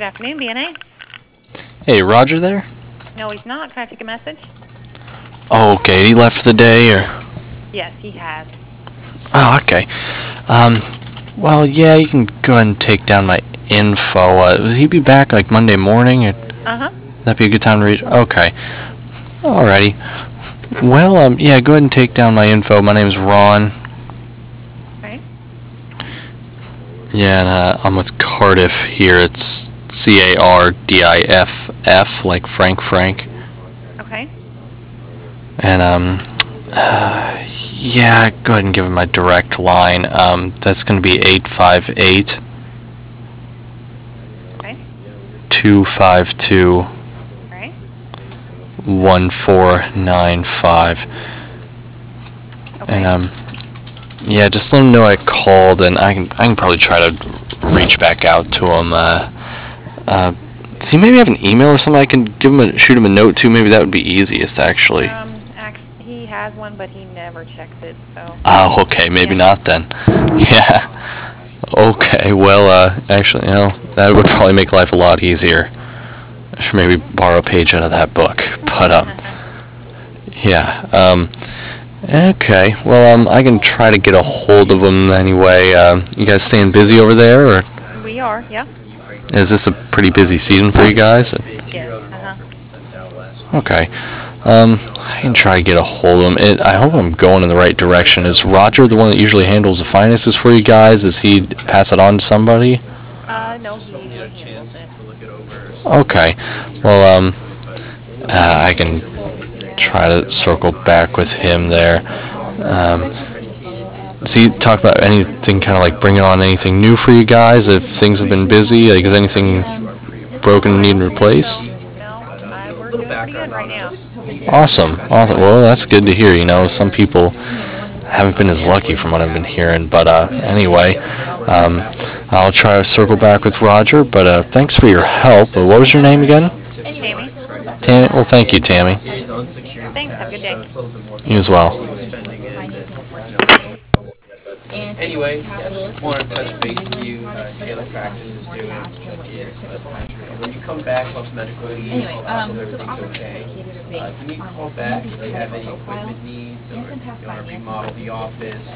Good afternoon, BNA. Hey, Roger there? No, he's not. Can I take a message? Oh, okay. He left for the day, or? Yes, he has. Oh, okay. Well, yeah, you can go ahead and take down my info. Will he be back, like, Monday morning, or Uh-huh. that'd be a good time to reach? Okay. Alrighty. Well, yeah, go ahead and take down my info. My name's Ron. Okay. Yeah, and I'm with Cardiff here. It's Cardiff, like Frank. Okay. And, yeah, go ahead and give him my direct line. That's going to be 858 Okay. 252 Right. 1495. Okay. And, yeah, just let him know I called, and I can probably try to reach back out to him. Does he maybe have an email or something I can shoot him a note to? Maybe that would be easiest, actually. He has one, but he never checks it, so. Oh, okay, maybe not then. Yeah. Okay, well, actually, that would probably make life a lot easier. I should maybe borrow a page out of that book. But, yeah, okay, well, I can try to get a hold of him anyway. You guys staying busy over there, or? We are, yeah. Is this a pretty busy season for you guys? Yes, Okay. I can try to get a hold of him. I hope I'm going in the right direction. Is Roger the one that usually handles the finances for you guys? Does he pass it on to somebody? No, he usually handles it. Okay. Well, I can try to circle back with him there. Does he talk about anything, kind of like bringing on anything new for you guys? If things have been busy, like is anything broken and needing replaced? No, we're doing pretty good right now. Awesome. Well, that's good to hear. Some people haven't been as lucky from what I've been hearing. But anyway, I'll try to circle back with Roger. But thanks for your help. What was your name again? Tammy. Tammy. Well, thank you, Tammy. Thanks. Have a good day. You as well. Anyway, just wanted to touch base with you. Taylor Practice is doing is when you come back off medical leave, everything's okay. If you need to call back, if you have any equipment needs, or you want to remodel the office,